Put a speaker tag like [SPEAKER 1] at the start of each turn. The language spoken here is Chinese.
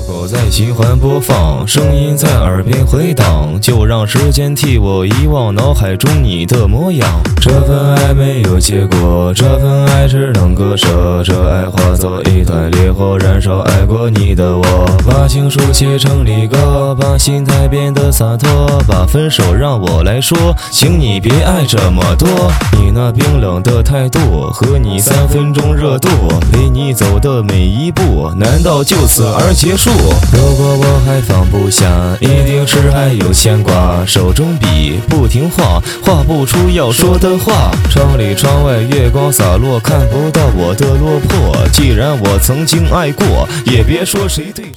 [SPEAKER 1] 我在喜欢播放，声音在耳边回荡，就让时间替我遗忘脑海中你的模样。这份爱没有结果，这份爱只能割舍，这爱化作一团烈火，燃烧爱过你的我。把情书写成离歌，把心态变得洒脱，把分手让我来说，请你别爱这么多。你那冰冷的态度和你3分钟热度，陪你走的每一步，难道就此而结束？如果我还放不下，一定是还有牵挂。手中笔不听话，画不出要说的话。窗里窗外月光洒落，看不到我的落魄。既然我曾经爱过，也别说谁对。